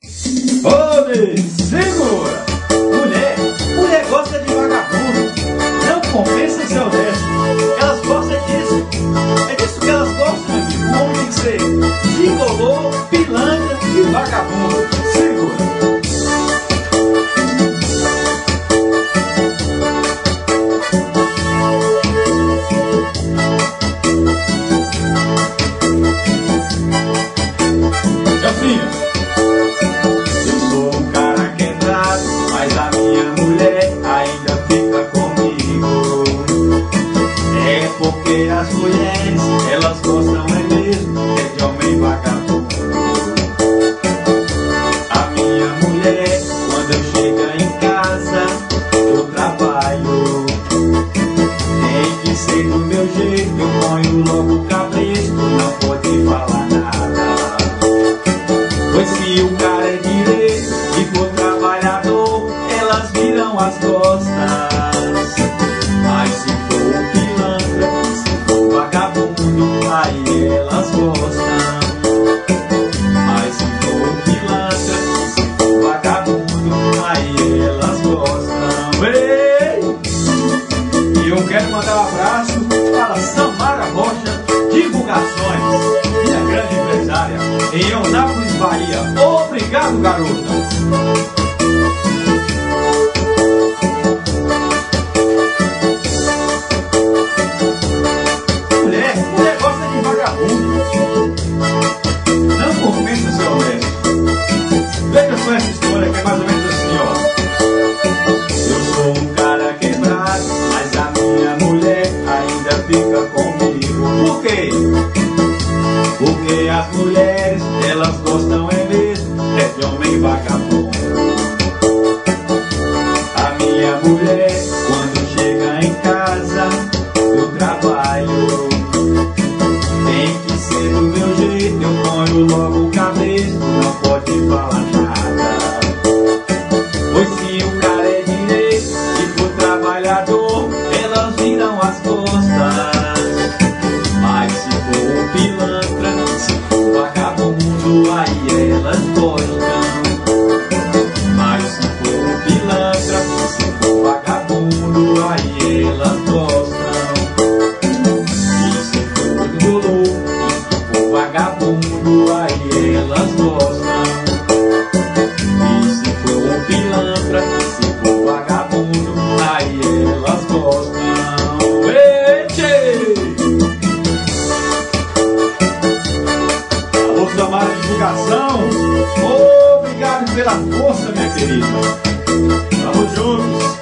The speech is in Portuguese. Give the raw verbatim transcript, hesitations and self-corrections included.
Ô, segura! Mulher, mulher gosta de vagabundo. Não compensa ser honesto. Elas gostam disso. É disso que elas gostam, meu amigo. O homem tem que ser gigolô, pilantra e vagabundo. Segura! Porque as mulheres, elas gostam é mesmo é de homem vagabundo. A minha mulher, quando eu chego em casa do trabalho, tem que ser do meu jeito, eu ponho logo o cabresto, não pode falar nada. Pois se o cara é direito e for trabalhador, elas viram as costas. Mas se for pilantra, aí elas gostam. Mas se for pilantra, se for vagabundo, aí elas gostam. Ei! E eu quero mandar um abraço para Samara Rocha Divulgações, minha grande empresária em Eunápolis, Bahia. Obrigado, garota! Não compensa ser honesto. Veja só essa história que é mais ou menos assim, ó. Eu sou um cara quebrado, mas a minha mulher ainda fica comigo. Por quê? Porque as mulheres, elas gostam é mesmo é de homem vagabundo. A minha mulher, quando chega em casa do trabalho, tem que ser do meu jeito, eu ponho logo o cabresto, não pode falar nada. Pois se o cara é direito e for trabalhador, elas viram as costas. Mas se for pilantra, se for vagabundo, aí elas gostam. Mas se for pilantra, se for vagabundo, aí elas gostam. Vagabundo, aí elas gostam. E se for um pilantra, se for vagabundo, aí elas gostam. Eite! Alô, Samara Divulgação, obrigado pela força, minha querida. Vamos juntos.